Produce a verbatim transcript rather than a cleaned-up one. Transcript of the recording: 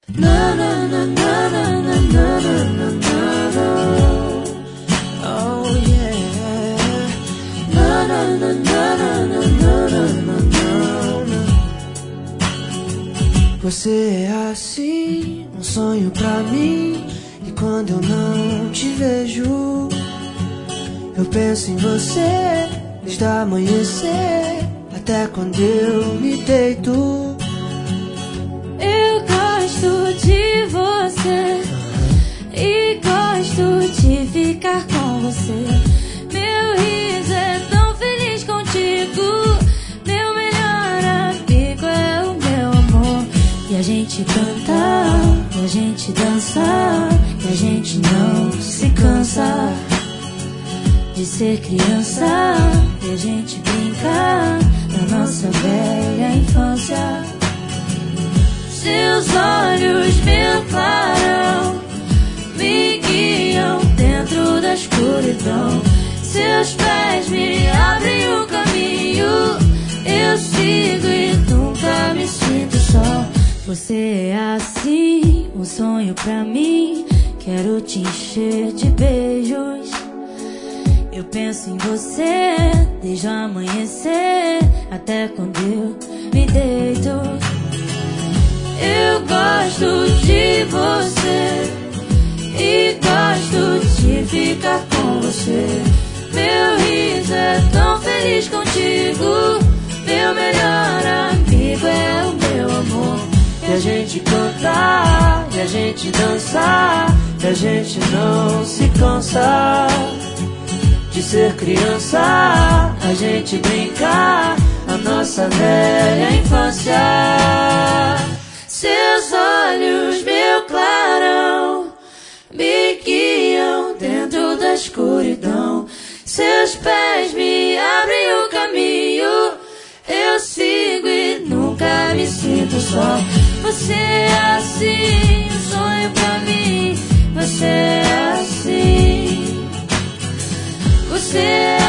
Na, na, na, na, na, na, na, na, na, na. Oh yeah. Na, na, na, na, na, na, na, na, na. Você é assim, um sonho pra mim. E quando eu não te vejo, eu penso em você desde amanhecer até quando eu me deito. Eu gosto de você e gosto de ficar com você. Meu riso é tão feliz contigo. Meu melhor amigo é o meu amor. E a gente canta, e a gente dança, e a gente não se cansa de ser criança. E a gente brinca na nossa velha infância. Seus olhos me aclaram, me guiam dentro da escuridão. Seus pés me abrem o caminho. Eu sigo e nunca me sinto só. Você é assim, um sonho pra mim. Quero te encher de beijos. Eu penso em você desde o amanhecer até quando eu me deito. Eu gosto de você e gosto de ficar com você. Meu riso é tão feliz contigo. Meu melhor amigo é o meu amor. E a gente canta, e a gente dança, e a gente não se cansa de ser criança. A gente brinca a nossa velha infância. Seus olhos me aclaram, me guiam dentro da escuridão. Seus pés me abrem o caminho. Eu sigo e nunca me sinto só. Você é assim, um sonho pra mim. Você é assim. Você é